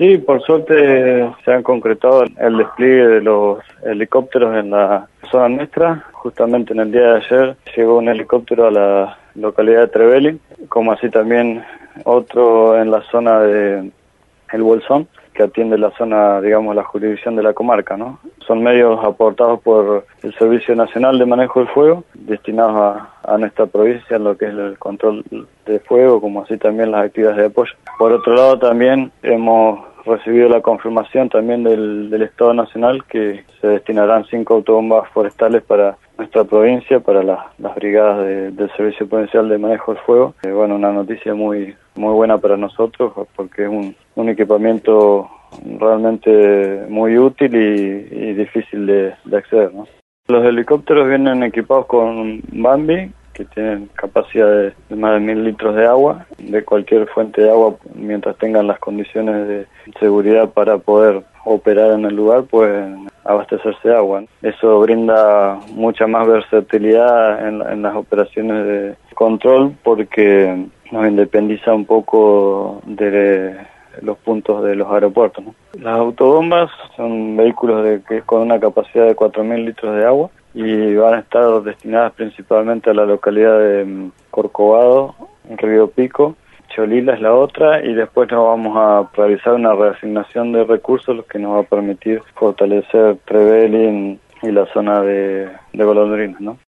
Sí, por suerte se han concretado el despliegue de los helicópteros en la zona nuestra. Justamente en el día de ayer llegó un helicóptero a la localidad de Trevelin, como así también otro en la zona de El Bolsón, que atiende la zona, digamos, la jurisdicción de la comarca, ¿no? Son medios aportados por el Servicio Nacional de Manejo del Fuego, destinados a nuestra provincia en lo que es el control de fuego, como así también las actividades de apoyo. Por otro lado, también hemos recibido la confirmación también del Estado Nacional que se destinarán 5 autobombas forestales para nuestra provincia, para las brigadas del Servicio Provincial de Manejo del Fuego. Bueno, una noticia muy buena para nosotros porque es un equipamiento realmente muy útil y difícil de acceder, ¿no? Los helicópteros vienen equipados con Bambi, que tienen capacidad de más de 1000 litros de agua, de cualquier fuente de agua, mientras tengan las condiciones de seguridad para poder operar en el lugar, pueden abastecerse de agua. Eso brinda mucha más versatilidad en las operaciones de control porque nos independiza un poco de los puntos de los aeropuertos, ¿no? Las autobombas son vehículos con una capacidad de 4000 litros de agua y van a estar destinadas principalmente a la localidad de Corcovado, Río Pico, Cholila es la otra, y después nos vamos a realizar una reasignación de recursos, lo que nos va a permitir fortalecer Trevelin y la zona de Golondrinas, ¿no?